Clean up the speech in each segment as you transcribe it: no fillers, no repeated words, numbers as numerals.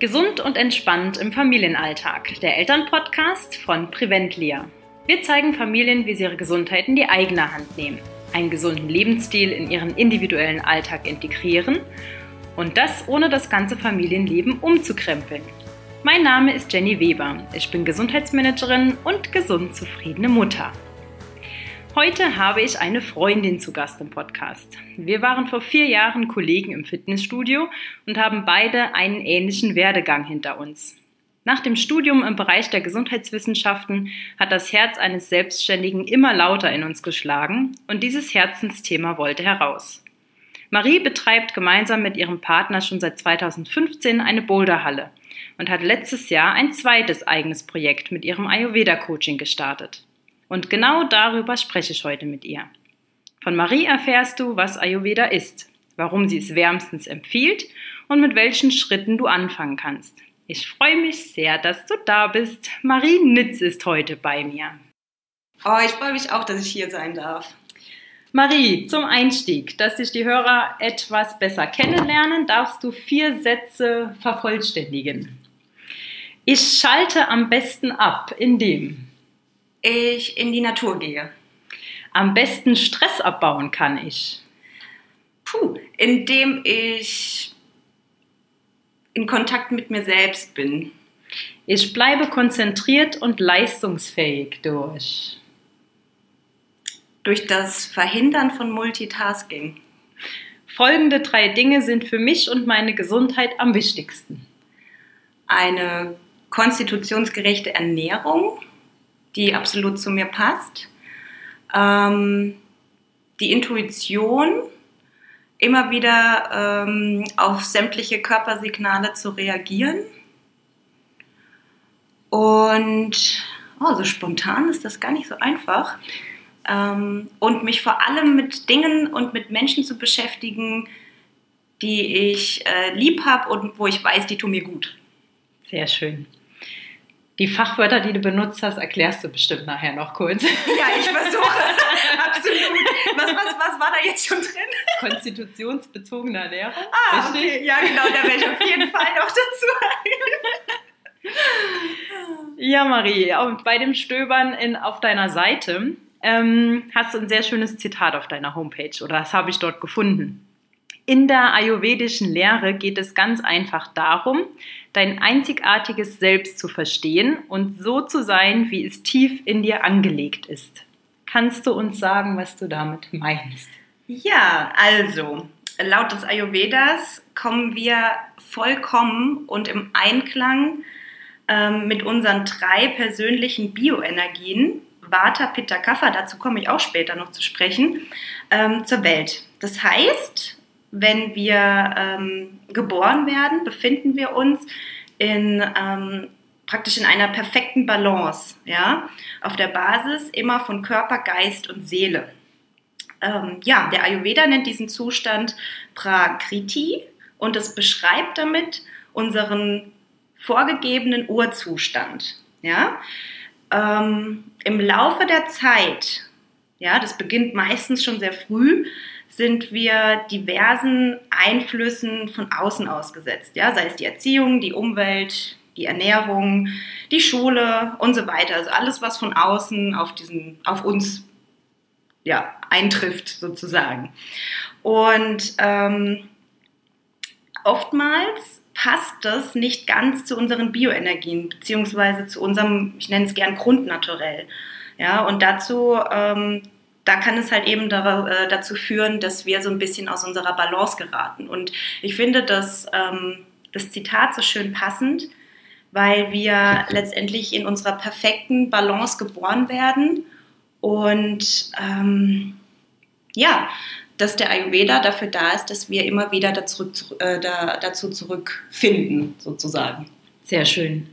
Gesund und entspannt im Familienalltag, der Elternpodcast von Preventlia. Wir zeigen Familien, wie sie ihre Gesundheit in die eigene Hand nehmen, einen gesunden Lebensstil in ihren individuellen Alltag integrieren und das ohne das ganze Familienleben umzukrempeln. Mein Name ist Jenny Weber, ich bin Gesundheitsmanagerin und gesund zufriedene Mutter. Heute habe ich eine Freundin zu Gast im Podcast. Wir waren vor 4 Jahren Kollegen im Fitnessstudio und haben beide einen ähnlichen Werdegang hinter uns. Nach dem Studium im Bereich der Gesundheitswissenschaften hat das Herz eines Selbstständigen immer lauter in uns geschlagen und dieses Herzensthema wollte heraus. Marie betreibt gemeinsam mit ihrem Partner schon seit 2015 eine Boulderhalle und hat letztes Jahr ein zweites eigenes Projekt mit ihrem Ayurveda-Coaching gestartet. Und genau darüber spreche ich heute mit ihr. Von Marie erfährst du, was Ayurveda ist, warum sie es wärmstens empfiehlt und mit welchen Schritten du anfangen kannst. Ich freue mich sehr, dass du da bist. Marie Nitz ist heute bei mir. Oh, ich freue mich auch, dass ich hier sein darf. Marie, zum Einstieg, dass dich die Hörer etwas besser kennenlernen, darfst du 4 Sätze vervollständigen. Ich schalte am besten ab, indem ich in die Natur gehe. Am besten Stress abbauen kann ich. Indem ich in Kontakt mit mir selbst bin. Ich bleibe konzentriert und leistungsfähig durch das Verhindern von Multitasking. Folgende 3 Dinge sind für mich und meine Gesundheit am wichtigsten. Eine konstitutionsgerechte Ernährung, die absolut zu mir passt. Die Intuition, immer wieder auf sämtliche Körpersignale zu reagieren. Und so spontan ist das gar nicht so einfach. Und mich vor allem mit Dingen und mit Menschen zu beschäftigen, die ich lieb habe und wo ich weiß, die tun mir gut. Sehr schön. Die Fachwörter, die du benutzt hast, erklärst du bestimmt nachher noch kurz. Ja, ich versuche. Absolut. Was war da jetzt schon drin? Konstitutionsbezogene Ernährung. Okay. Ja, genau, da werde ich auf jeden Fall noch dazu. Ja, Marie, bei dem Stöbern auf deiner Seite hast du ein sehr schönes Zitat auf deiner Homepage, oder das habe ich dort gefunden. In der ayurvedischen Lehre geht es ganz einfach darum, dein einzigartiges Selbst zu verstehen und so zu sein, wie es tief in dir angelegt ist. Kannst du uns sagen, was du damit meinst? Ja, also, laut des Ayurvedas kommen wir vollkommen und im Einklang mit unseren 3 persönlichen Bioenergien, Vata, Pitta, Kapha, dazu komme ich auch später noch zu sprechen, zur Welt. Das heißt, wenn wir geboren werden, befinden wir uns praktisch in einer perfekten Balance, ja? Auf der Basis immer von Körper, Geist und Seele. Der Ayurveda nennt diesen Zustand Prakriti und es beschreibt damit unseren vorgegebenen Urzustand. Ja? Im Laufe der Zeit, ja, das beginnt meistens schon sehr früh, sind wir diversen Einflüssen von außen ausgesetzt, ja, sei es die Erziehung, die Umwelt, die Ernährung, die Schule und so weiter. Also alles, was von außen auf uns eintrifft sozusagen. Und oftmals passt das nicht ganz zu unseren Bioenergien, beziehungsweise zu unserem, ich nenne es gern Grundnaturell. Ja, und dazu da kann es halt eben dazu führen, dass wir so ein bisschen aus unserer Balance geraten. Und ich finde das Zitat so schön passend, weil wir letztendlich in unserer perfekten Balance geboren werden und dass der Ayurveda dafür da ist, dass wir immer wieder dazu zurückfinden, sozusagen. Sehr schön.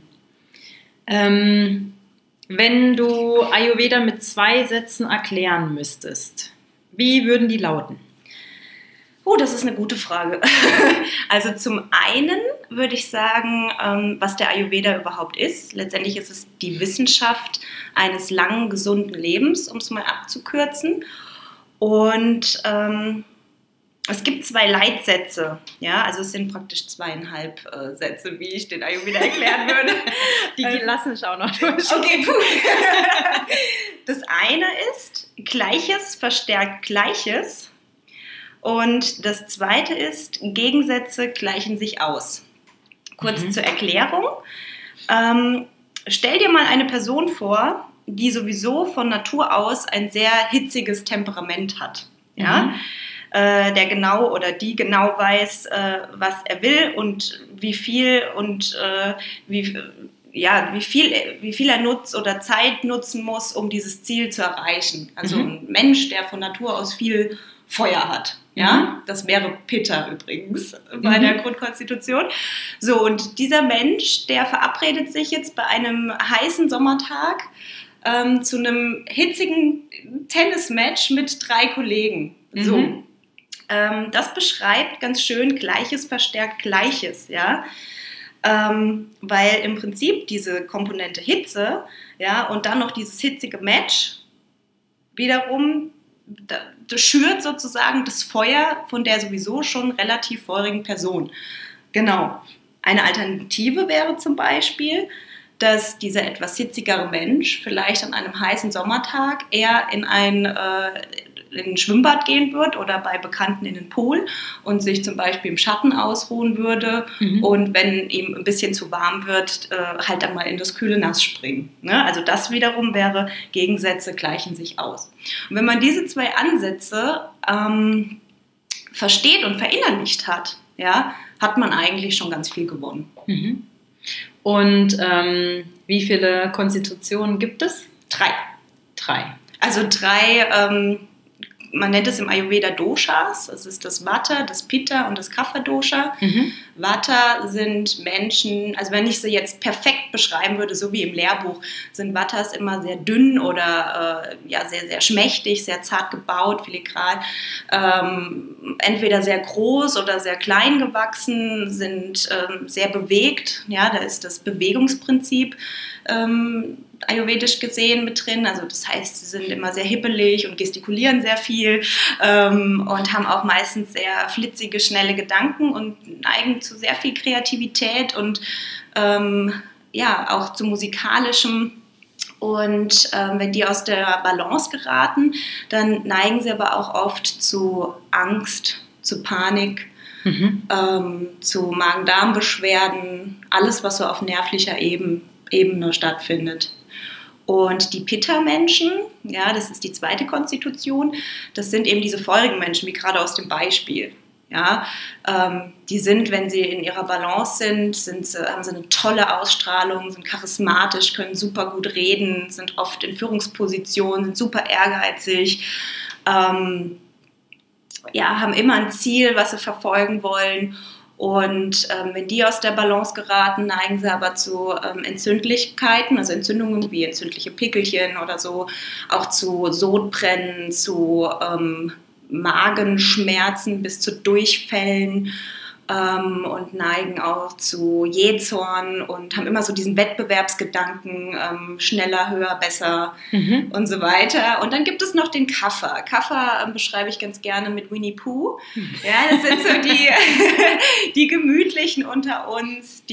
Wenn du Ayurveda mit 2 Sätzen erklären müsstest, wie würden die lauten? Das ist eine gute Frage. Also zum einen würde ich sagen, was der Ayurveda überhaupt ist. Letztendlich ist es die Wissenschaft eines langen, gesunden Lebens, um es mal abzukürzen. Und Es gibt 2 Leitsätze, ja, also es sind praktisch 2,5 Sätze, wie ich den Ayurveda erklären würde. Die lassen ich auch noch durch. Okay, gut. Das eine ist, Gleiches verstärkt Gleiches. Und das zweite ist, Gegensätze gleichen sich aus. Kurz zur Erklärung. Stell dir mal eine Person vor, die sowieso von Natur aus ein sehr hitziges Temperament hat. Ja? Der genau oder die genau weiß, was er will und wie viel und wie viel er nutzt oder Zeit nutzen muss, um dieses Ziel zu erreichen. Also ein Mensch, der von Natur aus viel Feuer hat. Ja, das wäre Pitta übrigens bei der Grundkonstitution. So, und dieser Mensch, der verabredet sich jetzt bei einem heißen Sommertag zu einem hitzigen Tennismatch mit 3 Kollegen. So, das beschreibt ganz schön Gleiches verstärkt Gleiches, ja. Weil im Prinzip diese Komponente Hitze, ja, und dann noch dieses hitzige Match wiederum das schürt sozusagen das Feuer von der sowieso schon relativ feurigen Person. Genau. Eine Alternative wäre zum Beispiel, dass dieser etwas hitzigere Mensch vielleicht an einem heißen Sommertag eher in ein Schwimmbad gehen wird oder bei Bekannten in den Pool und sich zum Beispiel im Schatten ausruhen würde und wenn ihm ein bisschen zu warm wird, halt dann mal in das kühle Nass springen. Ne? Also das wiederum wäre, Gegensätze gleichen sich aus. Und wenn man diese 2 Ansätze versteht und verinnerlicht hat, ja, hat man eigentlich schon ganz viel gewonnen. Und wie viele Konstitutionen gibt es? 3. Also 3, man nennt es im Ayurveda Doshas, das ist das Vata, das Pitta und das Kapha-Dosha. Vata sind Menschen, also wenn ich sie jetzt perfekt beschreiben würde, so wie im Lehrbuch, sind Vatas immer sehr dünn oder sehr, sehr schmächtig, sehr zart gebaut, filigran, entweder sehr groß oder sehr klein gewachsen, sind sehr bewegt, ja, da ist das Bewegungsprinzip ayurvedisch gesehen mit drin, also das heißt, sie sind immer sehr hippelig und gestikulieren sehr viel und haben auch meistens sehr flitzige, schnelle Gedanken und neigen zu sehr viel Kreativität und auch zu musikalischem. Und wenn die aus der Balance geraten, dann neigen sie aber auch oft zu Angst, zu Panik, zu Magen-Darm-Beschwerden, alles, was so auf nervlicher Ebene stattfindet. Und die Pitta-Menschen, ja, das ist die zweite Konstitution, das sind eben diese feurigen Menschen, wie gerade aus dem Beispiel. Ja, die sind, wenn sie in ihrer Balance sind, haben sie eine tolle Ausstrahlung, sind charismatisch, können super gut reden, sind oft in Führungspositionen, sind super ehrgeizig, haben immer ein Ziel, was sie verfolgen wollen. Und wenn die aus der Balance geraten, neigen sie aber zu Entzündlichkeiten, also Entzündungen wie entzündliche Pickelchen oder so, auch zu Sodbrennen, zu Magenschmerzen bis zu Durchfällen und neigen auch zu Jähzorn und haben immer so diesen Wettbewerbsgedanken, schneller, höher, besser und so weiter. Und dann gibt es noch den Kapha. Kapha beschreibe ich ganz gerne mit Winnie Pooh. Ja, das sind so die Gemütlichen unter uns,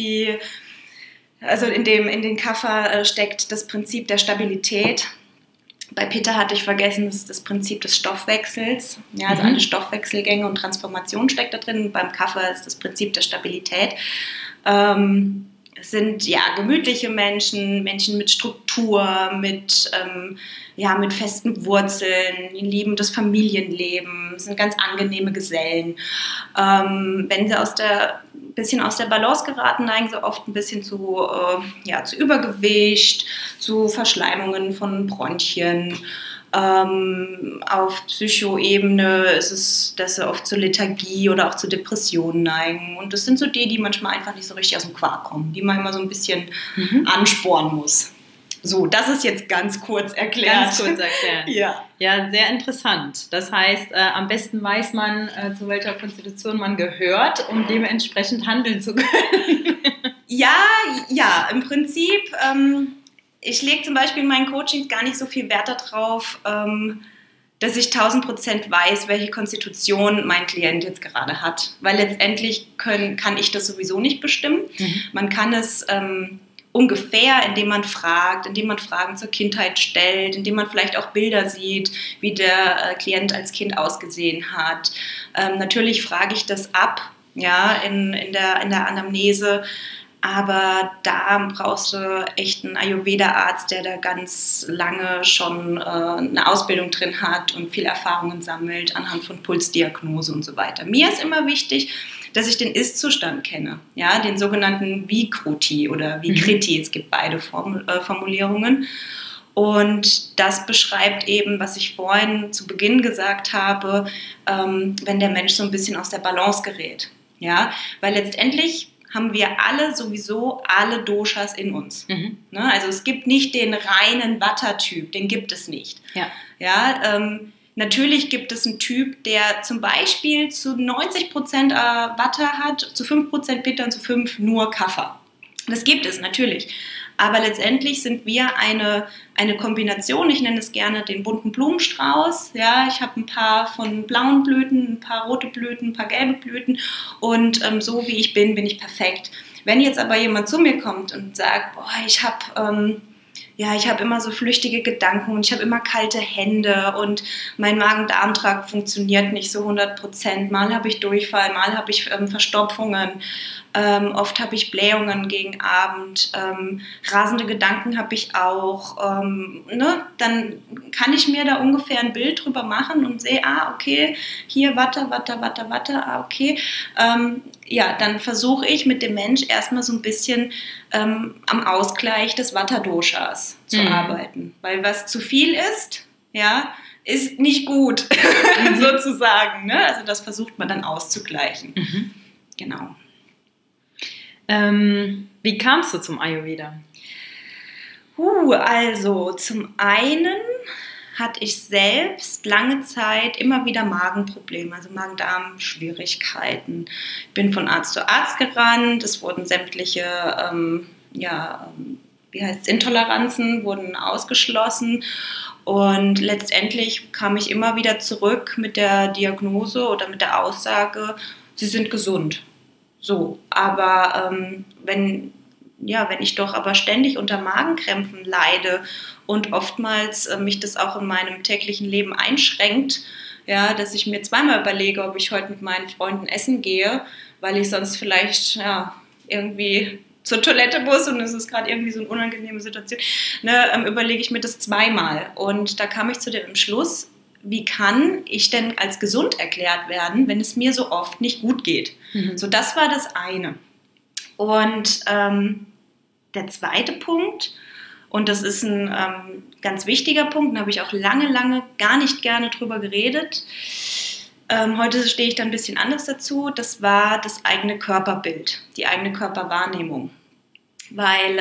also in den Kapha steckt das Prinzip der Stabilität. Bei Pitta hatte ich vergessen, das ist das Prinzip des Stoffwechsels. Ja, also alle Stoffwechselgänge und Transformation steckt da drin. Beim Kapha ist das Prinzip der Stabilität. Es sind gemütliche Menschen mit Struktur, mit festen Wurzeln, die lieben das Familienleben, sind ganz angenehme Gesellen. Wenn sie ein bisschen aus der Balance geraten, neigen sie oft ein bisschen zu Übergewicht, zu Verschleimungen von Bronchien. Auf Psychoebene ist es, dass sie oft zur Lethargie oder auch zu Depressionen neigen. Und das sind so die manchmal einfach nicht so richtig aus dem Quark kommen, die man immer so ein bisschen anspornen muss. So, das ist jetzt ganz kurz erklärt. Ganz kurz erklärt. Ja, sehr interessant. Das heißt, am besten weiß man, zu welcher Konstitution man gehört, um dementsprechend handeln zu können. Ja, im Prinzip, ich lege zum Beispiel in meinen Coachings gar nicht so viel Wert darauf, dass ich 1000% weiß, welche Konstitution mein Klient jetzt gerade hat. Weil letztendlich kann ich das sowieso nicht bestimmen. Man kann es ungefähr, indem man fragt, indem man Fragen zur Kindheit stellt, indem man vielleicht auch Bilder sieht, wie der Klient als Kind ausgesehen hat. Natürlich frage ich das ab, ja, in der Anamnese. Aber da brauchst du echt einen Ayurveda-Arzt, der da ganz lange schon eine Ausbildung drin hat und viel Erfahrungen sammelt anhand von Pulsdiagnose und so weiter. Mir ist immer wichtig, dass ich den Ist-Zustand kenne, ja, den sogenannten Vikruti oder Vikriti. Es gibt beide Formulierungen. Und das beschreibt eben, was ich vorhin zu Beginn gesagt habe, wenn der Mensch so ein bisschen aus der Balance gerät. Ja? Weil letztendlich haben wir sowieso alle Doshas in uns. Ne? Also es gibt nicht den reinen Vata-Typ, den gibt es nicht. Ja, natürlich gibt es einen Typ, der zum Beispiel zu 90% Vata hat, zu 5% Pitta und zu 5% nur Kapha. Das gibt es natürlich. Aber letztendlich sind wir eine Kombination, ich nenne es gerne den bunten Blumenstrauß. Ja, ich habe ein paar von blauen Blüten, ein paar rote Blüten, ein paar gelbe Blüten und so wie ich bin ich perfekt. Wenn jetzt aber jemand zu mir kommt und sagt, boah, ich habe immer so flüchtige Gedanken und ich habe immer kalte Hände und mein Magen-Darm-Trakt funktioniert nicht so 100%. Mal habe ich Durchfall, mal habe ich Verstopfungen, oft habe ich Blähungen gegen Abend, rasende Gedanken habe ich auch. Dann kann ich mir da ungefähr ein Bild drüber machen und sehe, okay, hier Vata, okay. Dann versuche ich mit dem Mensch erstmal so ein bisschen am Ausgleich des Vata-Doshas zu arbeiten. Weil was zu viel ist, ja, ist nicht gut, sozusagen. Ne? Also das versucht man dann auszugleichen. Genau. Wie kamst du zum Ayurveda? Also zum einen hatte ich selbst lange Zeit immer wieder Magenprobleme, also Magen-Darm-Schwierigkeiten. Ich bin von Arzt zu Arzt gerannt, es wurden sämtliche Intoleranzen wurden ausgeschlossen und letztendlich kam ich immer wieder zurück mit der Diagnose oder mit der Aussage, Sie sind gesund. So, aber wenn ich doch aber ständig unter Magenkrämpfen leide und oftmals mich das auch in meinem täglichen Leben einschränkt, ja, dass ich mir zweimal überlege, ob ich heute mit meinen Freunden essen gehe, weil ich sonst vielleicht irgendwie zur Toilette muss und es ist gerade irgendwie so eine unangenehme Situation, überlege ich mir das zweimal. Und da kam ich zu dem Entschluss, wie kann ich denn als gesund erklärt werden, wenn es mir so oft nicht gut geht? So, das war das eine. Und der zweite Punkt, und das ist ein ganz wichtiger Punkt, da habe ich auch lange gar nicht gerne drüber geredet. Heute stehe ich da ein bisschen anders dazu. Das war das eigene Körperbild, die eigene Körperwahrnehmung. Weil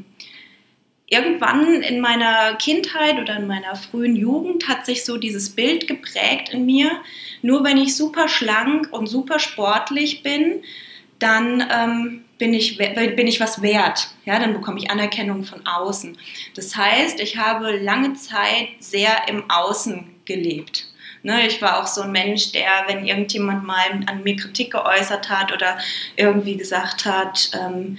irgendwann in meiner Kindheit oder in meiner frühen Jugend hat sich so dieses Bild geprägt in mir. Nur wenn ich super schlank und super sportlich bin, dann bin ich was wert. Ja, dann bekomme ich Anerkennung von außen. Das heißt, ich habe lange Zeit sehr im Außen gelebt. Ich war auch so ein Mensch, der, wenn irgendjemand mal an mir Kritik geäußert hat oder irgendwie gesagt hat,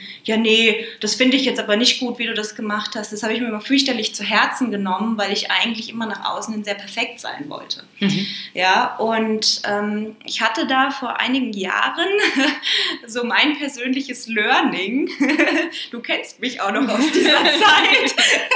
das finde ich jetzt aber nicht gut, wie du das gemacht hast, das habe ich mir immer fürchterlich zu Herzen genommen, weil ich eigentlich immer nach außen hin sehr perfekt sein wollte. Ja, und ich hatte da vor einigen Jahren so mein persönliches Learning. Du kennst mich auch noch aus dieser Zeit.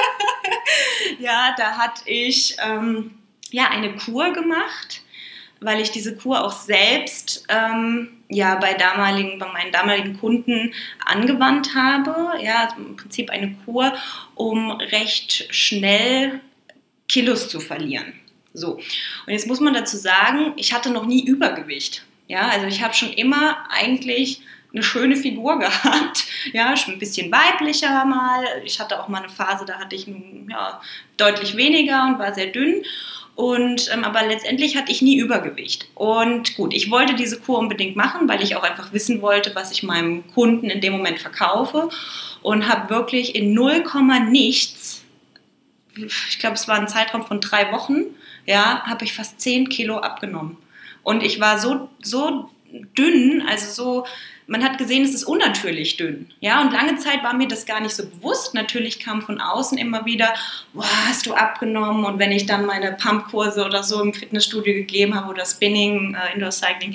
Ja, da hatte ich eine Kur gemacht, weil ich diese Kur auch selbst bei meinen damaligen Kunden angewandt habe. Ja, also im Prinzip eine Kur, um recht schnell Kilos zu verlieren. So. Und jetzt muss man dazu sagen, ich hatte noch nie Übergewicht. Ja, also ich habe schon immer eigentlich eine schöne Figur gehabt, ja, schon ein bisschen weiblicher mal. Ich hatte auch mal eine Phase, da hatte ich deutlich weniger und war sehr dünn. Aber letztendlich hatte ich nie Übergewicht. Und gut, ich wollte diese Kur unbedingt machen, weil ich auch einfach wissen wollte, was ich meinem Kunden in dem Moment verkaufe. Und habe wirklich in 0, nichts, ich glaube, es war ein Zeitraum von 3 Wochen, ja, habe ich fast 10 Kilo abgenommen. Und ich war so dünn, also so, man hat gesehen, es ist unnatürlich dünn. Ja, und lange Zeit war mir das gar nicht so bewusst. Natürlich kam von außen immer wieder, boah, hast du abgenommen? Und wenn ich dann meine Pumpkurse oder so im Fitnessstudio gegeben habe oder Spinning, Indoor Cycling,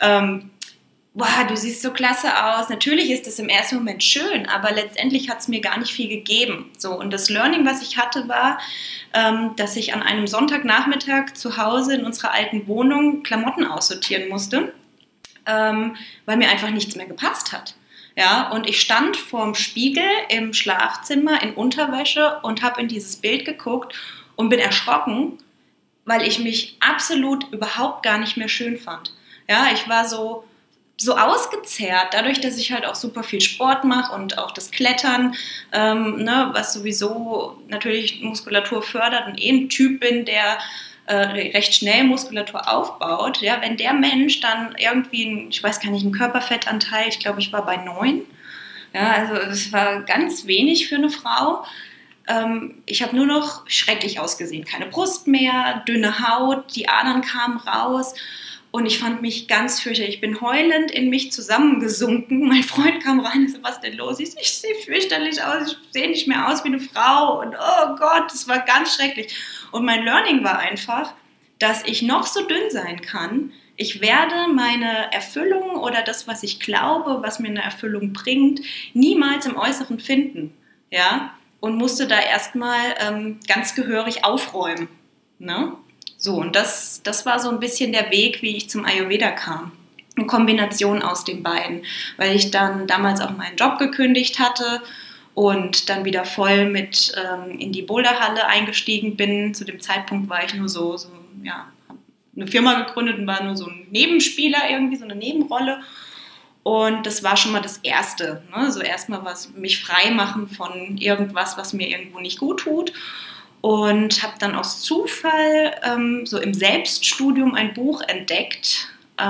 boah, du siehst so klasse aus. Natürlich ist das im ersten Moment schön, aber letztendlich hat es mir gar nicht viel gegeben. So, und das Learning, was ich hatte, war, dass ich an einem Sonntagnachmittag zu Hause in unserer alten Wohnung Klamotten aussortieren musste, weil mir einfach nichts mehr gepasst hat. Ja, und ich stand vorm Spiegel im Schlafzimmer in Unterwäsche und habe in dieses Bild geguckt und bin erschrocken, weil ich mich absolut überhaupt gar nicht mehr schön fand. Ja, ich war so ausgezehrt, dadurch, dass ich halt auch super viel Sport mache und auch das Klettern, was sowieso natürlich Muskulatur fördert und ein Typ bin, der recht schnell Muskulatur aufbaut. Ja, wenn der Mensch dann irgendwie, ich weiß gar nicht, einen Körperfettanteil, ich glaube, ich war bei 9, ja, also es war ganz wenig für eine Frau. Ich habe nur noch schrecklich ausgesehen, keine Brust mehr, dünne Haut, die Adern kamen raus. Und ich fand mich ganz fürchterlich. Ich bin heulend in mich zusammengesunken. Mein Freund kam rein und so, was denn los ist? Ich sehe fürchterlich aus, ich sehe nicht mehr aus wie eine Frau. Und oh Gott, das war ganz schrecklich. Und mein Learning war einfach, dass ich noch so dünn sein kann. Ich werde meine Erfüllung oder das, was ich glaube, was mir eine Erfüllung bringt, niemals im Äußeren finden. Ja? Und musste da erstmal ganz gehörig aufräumen. Ne? So, und das war so ein bisschen der Weg, wie ich zum Ayurveda kam. Eine Kombination aus den beiden, weil ich dann damals auch meinen Job gekündigt hatte und dann wieder voll mit in die Boulderhalle eingestiegen bin. Zu dem Zeitpunkt war ich nur so habe eine Firma gegründet und war nur so ein Nebenspieler irgendwie, so eine Nebenrolle. Und das war schon mal das Erste, ne? So erstmal mich frei machen von irgendwas, was mir irgendwo nicht gut tut. Und habe dann aus Zufall so im Selbststudium ein Buch entdeckt.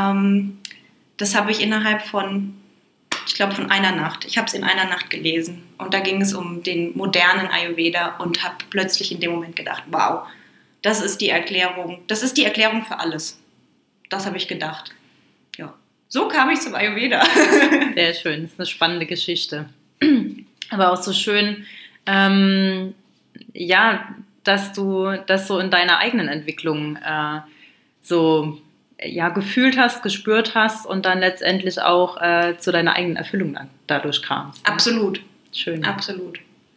Das habe ich innerhalb von einer Nacht. Ich habe es in einer Nacht gelesen. Und da ging es um den modernen Ayurveda und habe plötzlich in dem Moment gedacht, wow, das ist die Erklärung. Das ist die Erklärung für alles. Das habe ich gedacht. Ja, so kam ich zum Ayurveda. Sehr schön, das ist eine spannende Geschichte. Aber auch so schön, dass du das so in deiner eigenen Entwicklung gefühlt hast, gespürt hast und dann letztendlich auch zu deiner eigenen Erfüllung dadurch kamst. Ne? Absolut. Schön. Absolut.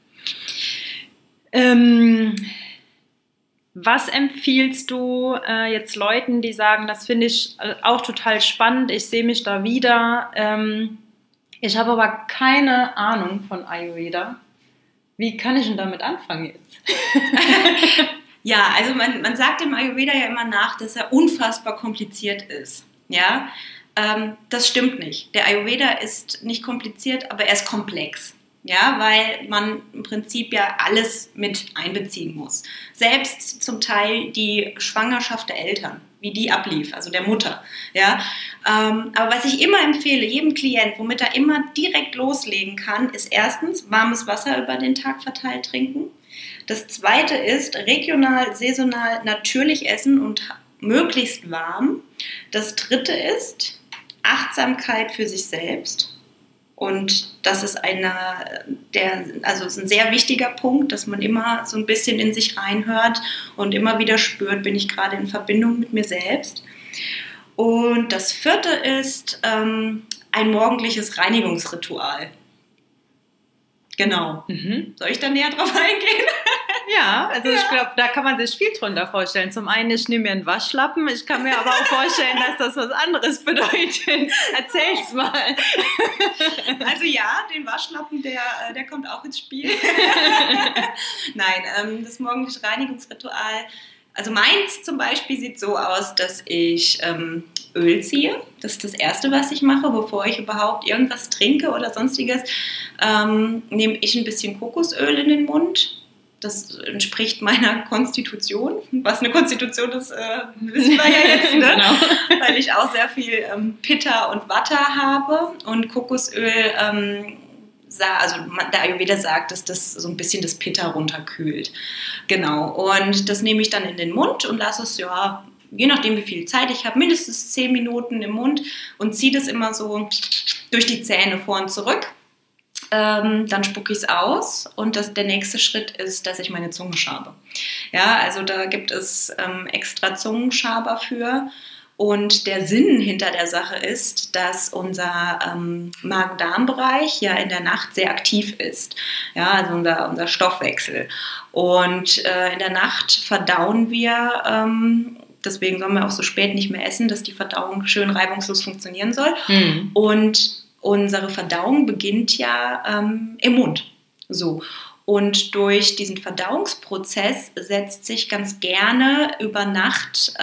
Was empfiehlst du jetzt Leuten, die sagen, das finde ich auch total spannend, ich sehe mich da wieder, ich habe aber keine Ahnung von Ayurveda. Wie kann ich denn damit anfangen jetzt? Ja, also man sagt dem Ayurveda ja immer nach, dass er unfassbar kompliziert ist. Ja, das stimmt nicht. Der Ayurveda ist nicht kompliziert, aber er ist komplex. Ja, weil man im Prinzip ja alles mit einbeziehen muss. Selbst zum Teil die Schwangerschaft der Eltern, wie die ablief, also der Mutter. Ja, aber was ich immer empfehle, jedem Klient, womit er immer direkt loslegen kann, ist erstens warmes Wasser über den Tag verteilt trinken. Das zweite ist regional, saisonal, natürlich essen und möglichst warm. Das dritte ist Achtsamkeit für sich selbst. Und das ist ist ein sehr wichtiger Punkt, dass man immer so ein bisschen in sich reinhört und immer wieder spürt, bin ich gerade in Verbindung mit mir selbst. Und das vierte ist ein morgendliches Reinigungsritual. Genau. Soll ich da näher drauf eingehen? Ja, also ich glaube, da kann man sich viel drunter vorstellen. Zum einen, ich nehme mir einen Waschlappen, ich kann mir aber auch vorstellen, dass das was anderes bedeutet. Erzähl's mal. Also ja, den Waschlappen, der kommt auch ins Spiel. Nein, das morgendliche Reinigungsritual, also meins zum Beispiel sieht so aus, dass ich Öl ziehe. Das ist das Erste, was ich mache, bevor ich überhaupt irgendwas trinke oder sonstiges. Nehme ich ein bisschen Kokosöl in den Mund. Das entspricht meiner Konstitution. Was eine Konstitution ist, wissen wir ja jetzt, ne? Genau. Weil ich auch sehr viel Pitta und Vata habe. Und Kokosöl der Ayurveda sagt, dass das so ein bisschen das Pitta runterkühlt. Genau. Und das nehme ich dann in den Mund und lasse es, ja, je nachdem, wie viel Zeit ich habe, mindestens 10 Minuten im Mund und ziehe das immer so durch die Zähne vor und zurück. Dann spucke ich es aus und der nächste Schritt ist, dass ich meine Zunge schabe. Ja, also da gibt es extra Zungenschaber für. Und der Sinn hinter der Sache ist, dass unser Magen-Darm-Bereich ja in der Nacht sehr aktiv ist. Ja, also unser Stoffwechsel. Und in der Nacht verdauen wir, deswegen sollen wir auch so spät nicht mehr essen, dass die Verdauung schön reibungslos funktionieren soll. Mhm. Und unsere Verdauung beginnt ja im Mund. So. Und durch diesen Verdauungsprozess setzt sich ganz gerne über Nacht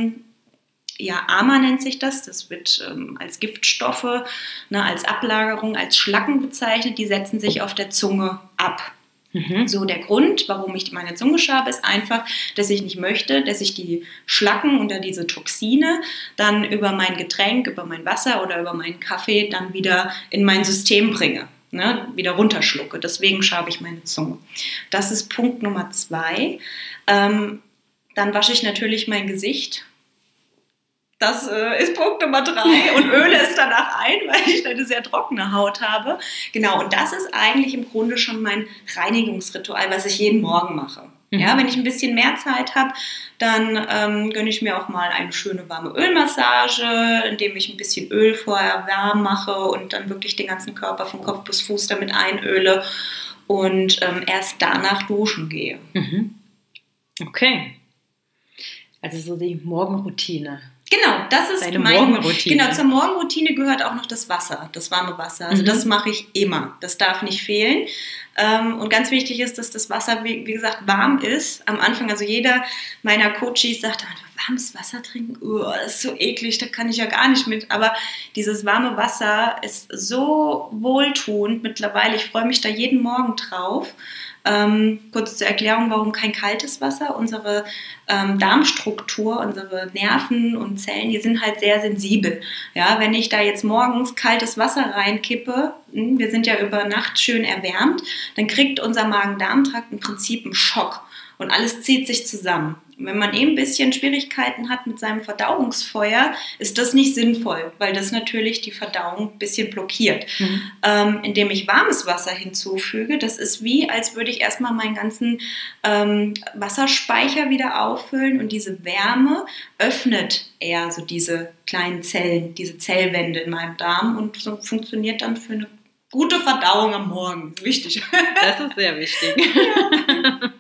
Ama nennt sich das. Das wird als Giftstoffe, als Ablagerung, als Schlacken bezeichnet. Die setzen sich auf der Zunge ab. Mhm. So, der Grund, warum ich meine Zunge schabe, ist einfach, dass ich nicht möchte, dass ich die Schlacken oder diese Toxine dann über mein Getränk, über mein Wasser oder über meinen Kaffee dann wieder in mein System bringe. Wieder runterschlucke. Deswegen schabe ich meine Zunge. Das ist Punkt Nummer 2. Dann wasche ich natürlich mein Gesicht. Das ist Punkt Nummer 3 und öle es danach ein, weil ich eine sehr trockene Haut habe. Genau, und das ist eigentlich im Grunde schon mein Reinigungsritual, was ich jeden Morgen mache. Mhm. Ja, wenn ich ein bisschen mehr Zeit habe, dann gönne ich mir auch mal eine schöne warme Ölmassage, indem ich ein bisschen Öl vorher warm mache und dann wirklich den ganzen Körper von Kopf bis Fuß damit einöle und erst danach duschen gehe. Mhm. Okay. Also so die Morgenroutine. Genau, das ist deine Morgenroutine. Genau, zur Morgenroutine gehört auch noch das Wasser, das warme Wasser. Also das mache ich immer. Das darf nicht fehlen. Und ganz wichtig ist, dass das Wasser, wie gesagt, warm ist. Am Anfang, also jeder meiner Coaches sagt, warmes Wasser trinken, das ist so eklig, da kann ich ja gar nicht mit. Aber dieses warme Wasser ist so wohltuend mittlerweile. Ich freue mich da jeden Morgen drauf. Kurz zur Erklärung, warum kein kaltes Wasser. Unsere Darmstruktur, unsere Nerven und Zellen, die sind halt sehr sensibel. Ja, wenn ich da jetzt morgens kaltes Wasser reinkippe, wir sind ja über Nacht schön erwärmt, dann kriegt unser Magen-Darm-Trakt im Prinzip einen Schock und alles zieht sich zusammen. Und wenn man ein bisschen Schwierigkeiten hat mit seinem Verdauungsfeuer, ist das nicht sinnvoll, weil das natürlich die Verdauung ein bisschen blockiert. Mhm. Indem ich warmes Wasser hinzufüge, das ist wie, als würde ich erstmal meinen ganzen Wasserspeicher wieder auffüllen und diese Wärme öffnet eher so diese kleinen Zellen, diese Zellwände in meinem Darm und so funktioniert dann für eine gute Verdauung am Morgen. Wichtig. Das ist sehr wichtig. Ja.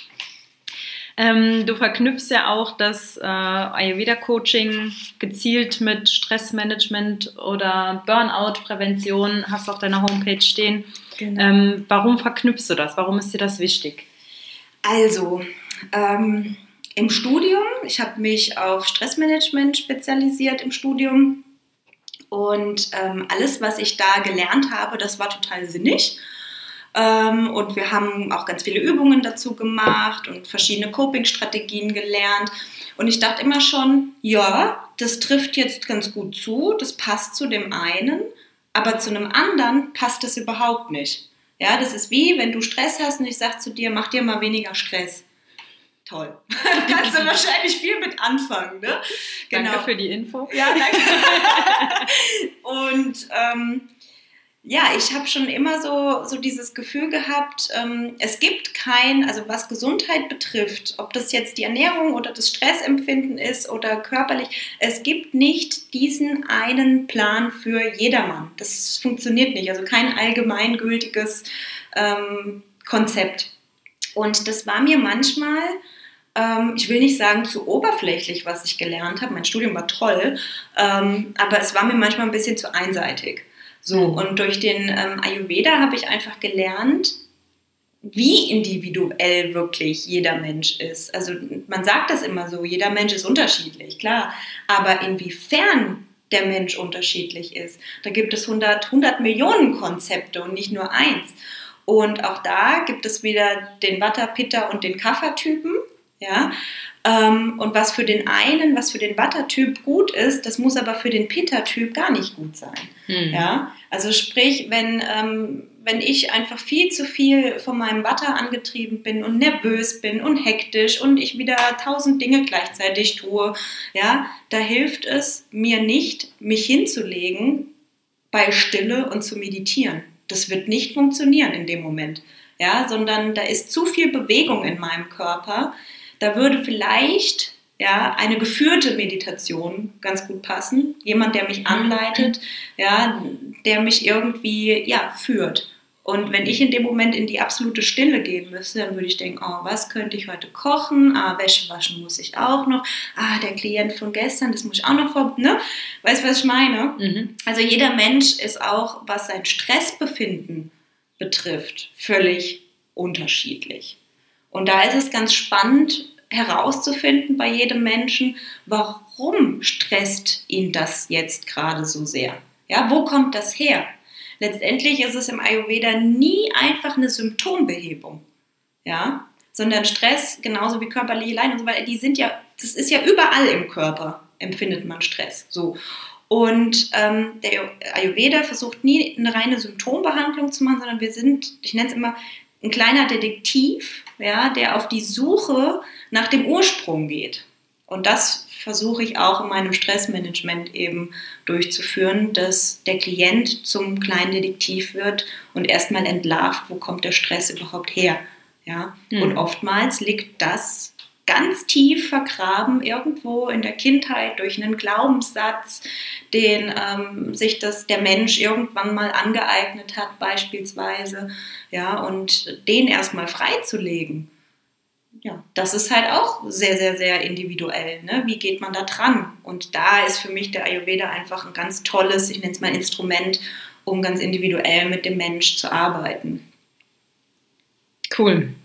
Du verknüpfst ja auch das Ayurveda-Coaching gezielt mit Stressmanagement oder Burnout-Prävention, hast du auf deiner Homepage stehen. Genau. Warum verknüpfst du das? Warum ist dir das wichtig? Also, im Studium, ich habe mich auf Stressmanagement spezialisiert im Studium und alles, was ich da gelernt habe, das war total sinnig. Und wir haben auch ganz viele Übungen dazu gemacht und verschiedene Coping-Strategien gelernt. Und ich dachte immer schon, ja, das trifft jetzt ganz gut zu, das passt zu dem einen, aber zu einem anderen passt es überhaupt nicht. Ja, das ist wie, wenn du Stress hast und ich sage zu dir, mach dir mal weniger Stress. Toll. Da kannst du wahrscheinlich viel mit anfangen, ne? Genau. Danke für die Info. Ja, danke. Und ich habe schon immer so dieses Gefühl gehabt, es gibt also was Gesundheit betrifft, ob das jetzt die Ernährung oder das Stressempfinden ist oder körperlich, es gibt nicht diesen einen Plan für jedermann. Das funktioniert nicht, also kein allgemeingültiges Konzept. Und das war mir manchmal, ich will nicht sagen zu oberflächlich, was ich gelernt habe, mein Studium war toll, aber es war mir manchmal ein bisschen zu einseitig. So, und durch den Ayurveda habe ich einfach gelernt, wie individuell wirklich jeder Mensch ist. Also man sagt das immer so, jeder Mensch ist unterschiedlich, klar. Aber inwiefern der Mensch unterschiedlich ist, da gibt es 100 Millionen Konzepte und nicht nur eins. Und auch da gibt es wieder den Vata, Pitta und den Kapha-Typen. Ja? Und was für den einen, was für den Vata-Typ gut ist, das muss aber für den Pitta-Typ gar nicht gut sein. Ja? Also sprich, wenn wenn ich einfach viel zu viel von meinem Watter angetrieben bin und nervös bin und hektisch und ich wieder 1000 Dinge gleichzeitig tue, ja, da hilft es mir nicht, mich hinzulegen bei Stille und zu meditieren. Das wird nicht funktionieren in dem Moment, ja, sondern da ist zu viel Bewegung in meinem Körper. Da würde vielleicht eine geführte Meditation ganz gut passen. Jemand, der mich anleitet, der mich irgendwie führt. Und wenn ich in dem Moment in die absolute Stille gehen müsste, dann würde ich denken, oh, was könnte ich heute kochen? Wäsche waschen muss ich auch noch. Der Klient von gestern, das muss ich auch noch ne? Weißt du, was ich meine? Mhm. Also jeder Mensch ist auch, was sein Stressbefinden betrifft, völlig unterschiedlich. Und da ist es ganz spannend herauszufinden bei jedem Menschen, warum stresst ihn das jetzt gerade so sehr? Ja, wo kommt das her? Letztendlich ist es im Ayurveda nie einfach eine Symptombehebung, ja, sondern Stress, genauso wie körperliche Leiden und so weiter, das ist ja überall im Körper, empfindet man Stress, so. Und der Ayurveda versucht nie eine reine Symptombehandlung zu machen, sondern wir sind, ich nenne es immer, ein kleiner Detektiv, der auf die Suche nach dem Ursprung geht. Und das versuche ich auch in meinem Stressmanagement eben durchzuführen, dass der Klient zum kleinen Detektiv wird und erstmal entlarvt, wo kommt der Stress überhaupt her. Ja? Und oftmals liegt das ganz tief vergraben irgendwo in der Kindheit durch einen Glaubenssatz, den sich der Mensch irgendwann mal angeeignet hat beispielsweise, und den erstmal freizulegen. Ja, das ist halt auch sehr, sehr, sehr individuell. Ne? Wie geht man da dran? Und da ist für mich der Ayurveda einfach ein ganz tolles, ich nenne es mal Instrument, um ganz individuell mit dem Mensch zu arbeiten. Cool.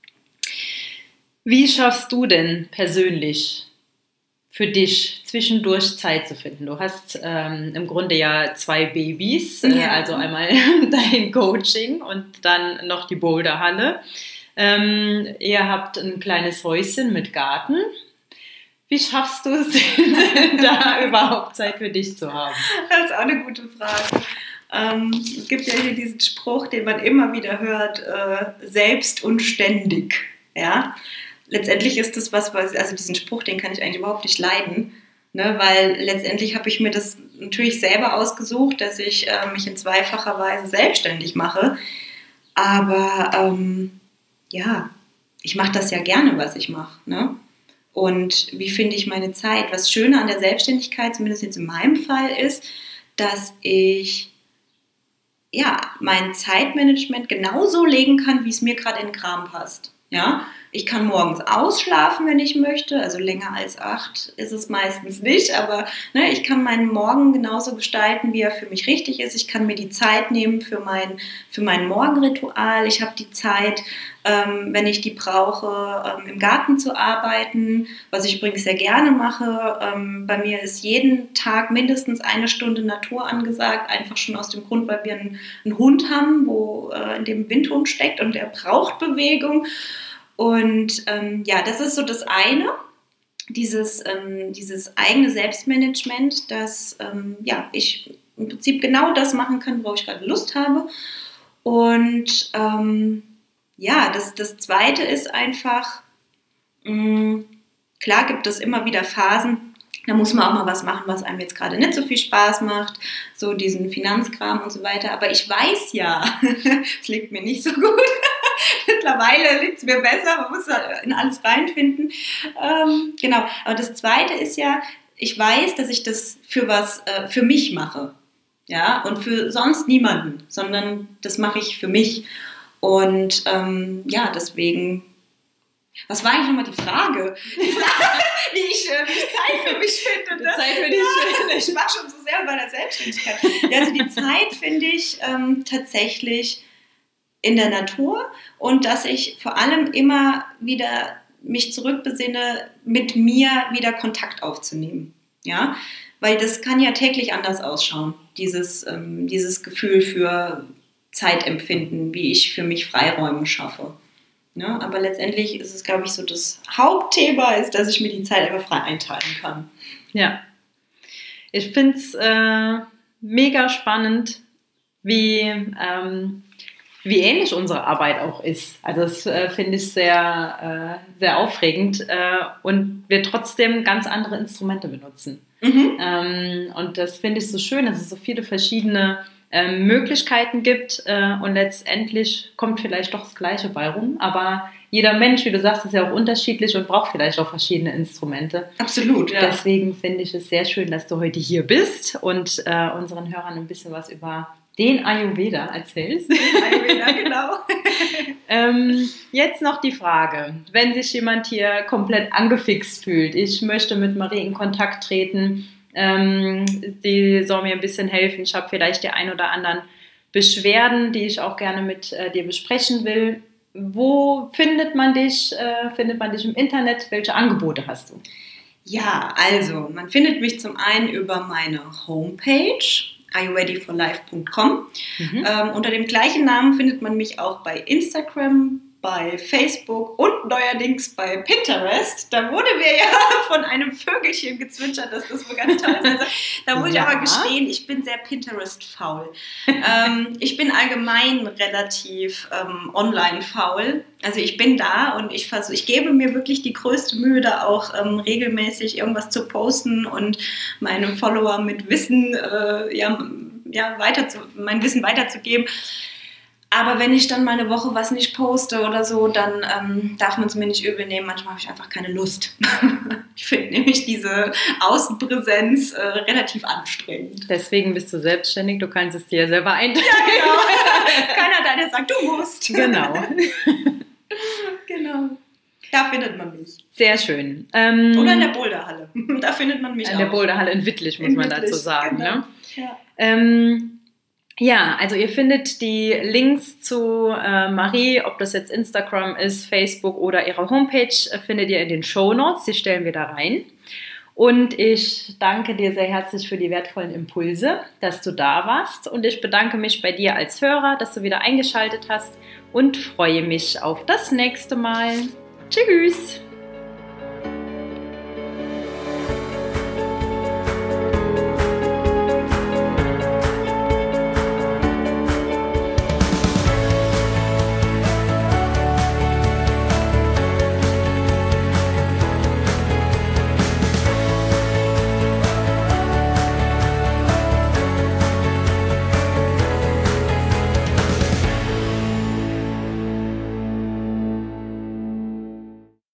Wie schaffst du denn persönlich für dich zwischendurch Zeit zu finden? Du hast im Grunde ja 2 Babys, also einmal dein Coaching und dann noch die Boulderhalle. Ihr habt ein kleines Häuschen mit Garten. Wie schaffst du es, da überhaupt Zeit für dich zu haben? Das ist auch eine gute Frage. Es gibt ja hier diesen Spruch, den man immer wieder hört, selbst und ständig. Ja? Letztendlich ist das also diesen Spruch, den kann ich eigentlich überhaupt nicht leiden, ne? Weil letztendlich habe ich mir das natürlich selber ausgesucht, dass ich mich in zweifacher Weise selbstständig mache. Aber ich mache das ja gerne, was ich mache. Ne? Und wie finde ich meine Zeit? Was Schöne an der Selbstständigkeit, zumindest jetzt in meinem Fall, ist, dass ich mein Zeitmanagement genauso legen kann, wie es mir gerade in den Kram passt. Ja? Ich kann morgens ausschlafen, wenn ich möchte, also länger als 8 ist es meistens nicht, aber ich kann meinen Morgen genauso gestalten, wie er für mich richtig ist. Ich kann mir die Zeit nehmen für mein Morgenritual. Ich habe die Zeit, wenn ich die brauche, im Garten zu arbeiten, was ich übrigens sehr gerne mache. Bei mir ist jeden Tag mindestens 1 Stunde Natur angesagt, einfach schon aus dem Grund, weil wir einen Hund haben, in dem Windhund steckt und der braucht Bewegung. Und das ist so das eine, dieses eigene Selbstmanagement, dass ich im Prinzip genau das machen kann, worauf ich gerade Lust habe. Und das Zweite ist einfach, klar gibt es immer wieder Phasen, da muss man auch mal was machen, was einem jetzt gerade nicht so viel Spaß macht, so diesen Finanzkram und so weiter. Aber ich weiß ja, es liegt mir nicht so gut. Mittlerweile liegt es mir besser, man muss in alles reinfinden. Genau, aber das Zweite ist ja, ich weiß, dass ich das für mich mache. Ja, und für sonst niemanden, sondern das mache ich für mich. Und deswegen, was war eigentlich nochmal die Frage? Wie ich Zeit für mich finde. Ne? Zeit für dich. Ich war schon so sehr bei der Selbstständigkeit. Ja, also die Zeit finde ich tatsächlich in der Natur und dass ich vor allem immer wieder mich zurückbesinne, mit mir wieder Kontakt aufzunehmen. Ja, weil das kann ja täglich anders ausschauen, dieses Gefühl für Zeitempfinden, wie ich für mich Freiräume schaffe. Ja, aber letztendlich ist es, glaube ich, so das Hauptthema ist, dass ich mir die Zeit einfach frei einteilen kann. Ja, ich finde es mega spannend, wie wie ähnlich unsere Arbeit auch ist. Also das finde ich sehr, sehr aufregend und wir trotzdem ganz andere Instrumente benutzen. Und das finde ich so schön, dass es so viele verschiedene Möglichkeiten gibt und letztendlich kommt vielleicht doch das Gleiche bei rum, aber jeder Mensch, wie du sagst, ist ja auch unterschiedlich und braucht vielleicht auch verschiedene Instrumente. Absolut, ja. Deswegen finde ich es sehr schön, dass du heute hier bist und unseren Hörern ein bisschen was über den Ayurveda erzählst. Ayurveda, genau. Jetzt noch die Frage, wenn sich jemand hier komplett angefixt fühlt, ich möchte mit Marie in Kontakt treten, die soll mir ein bisschen helfen, ich habe vielleicht die ein oder anderen Beschwerden, die ich auch gerne mit dir besprechen will. Wo findet man dich? Findet man dich im Internet? Welche Angebote hast du? Ja, also man findet mich zum einen über meine Homepage ayurvediforlife.com. Unter dem gleichen Namen findet man mich auch bei Instagram, bei Facebook und neuerdings bei Pinterest. Da wurde mir ja von einem Vögelchen gezwitschert, dass das wohl ganz toll ist. Also, da muss ich aber gestehen, ich bin sehr Pinterest-faul. Ich bin allgemein relativ online-faul. Also ich bin da und ich gebe mir wirklich die größte Mühe, da auch regelmäßig irgendwas zu posten und meinem Follower mit Wissen mein Wissen weiterzugeben. Aber wenn ich dann mal eine Woche was nicht poste oder so, dann darf man es mir nicht übel nehmen. Manchmal habe ich einfach keine Lust. Ich finde nämlich diese Außenpräsenz relativ anstrengend. Deswegen bist du selbstständig, du kannst es dir ja selber eintragen. Ja, genau. Keiner da, der sagt, du musst. Genau. Genau. Da findet man mich. Sehr schön. Oder in der Boulderhalle. Da findet man mich auch. In der Boulderhalle in Wittlich, muss man dazu sagen. Genau. Ne? Ja. Ja, also ihr findet die Links zu Marie, ob das jetzt Instagram ist, Facebook oder ihre Homepage, findet ihr in den Shownotes. Die stellen wir da rein. Und ich danke dir sehr herzlich für die wertvollen Impulse, dass du da warst. Und ich bedanke mich bei dir als Hörer, dass du wieder eingeschaltet hast und freue mich auf das nächste Mal. Tschüss!